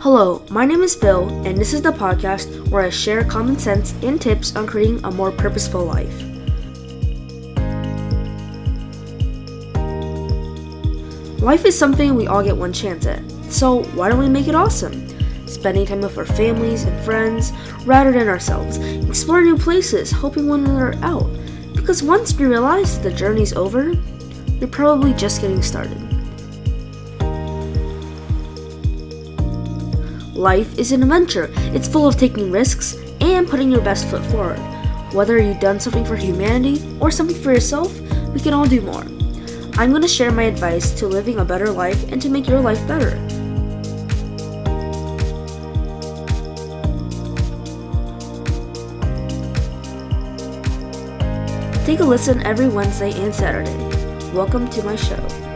Hello, my name is Bill, and this is the podcast where I share common sense and tips on creating a more purposeful life. Life is something we all get one chance at, so why don't we make it awesome? Spending time with our families and friends rather than ourselves, exploring new places, helping one another out. Because once we realize the journey's over, you're probably just getting started. Life is an adventure. It's full of taking risks and putting your best foot forward. Whether you've done something for humanity or something for yourself, we can all do more. I'm going to share my advice to living a better life and to make your life better. Take a listen every Wednesday and Saturday. Welcome to my show.